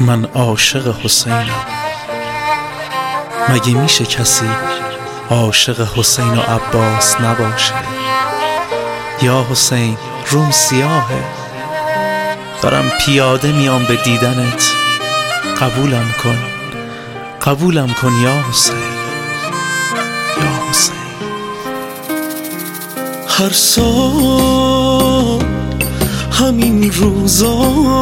من عاشق حسینم. مگه میشه کسی عاشق حسین و عباس نباشه؟ یا حسین روم سیاهه، دارم پیاده میام به دیدنت، قبولم کن یا حسین، یا حسین. هر سال همین روزا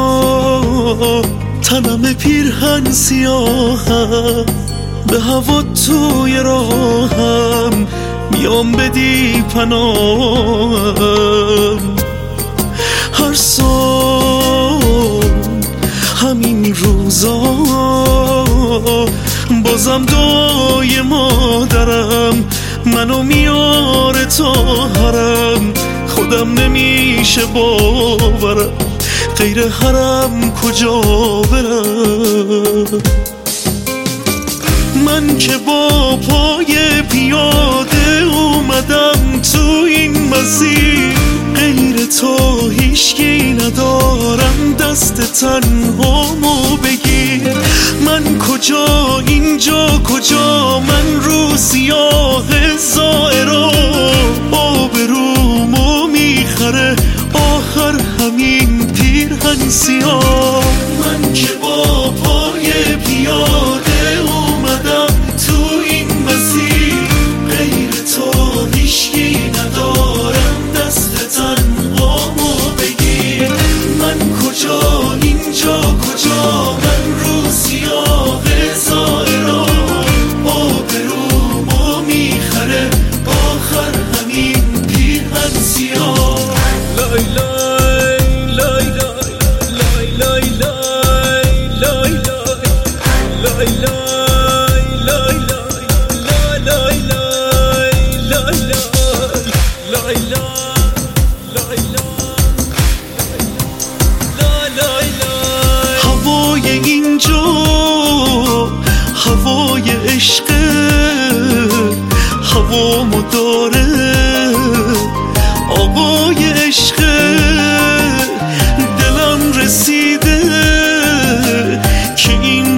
تنم پیرهن سیاهم، به هوا توی راهم میام بدی پناهم. هر سال همین روزا بازم دعای مادرم منو میاره تا حرم، خودم نمیشه باورم غیر حرم کجا برم. من که با پای پیاده اومدم تو این مسیر، غیر تو هیچکی ندارم دست تنهامو بگیر. من کجا اینجا کجا، من رو سیاه زائرا، آبرومو میخره آخر همین پیرهن سیاه. من که با پای پیاده اومدم تو این مسیر، غیر تو هیچکی ندارم دست تنهامو بگیر. من کجا اینجا کجا، من رو سیاه زائرا، آبرومو میخره آخر همین پیرهن سیاه. لای لای لای لای لای لای لای هوای اینجا هوای عشقه، هوامو داره آقای عشقه. دلم رسیده که این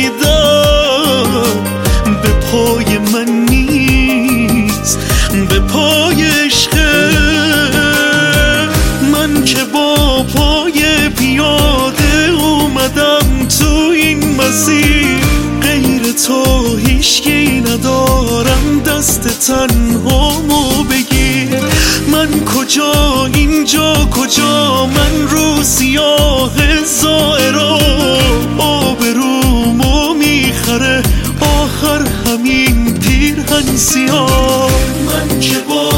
رسیدم به پای من نیست، به پای عشقه. من که با پای پیاده اومدم تو این مسیر، غیر تو هیچکی ندارم دست تنهامو بگیر. من کجا اینجا کجا، من رو سیاه زائرا، آبرومو میخره آخر همین پیرهن سیاه. من که با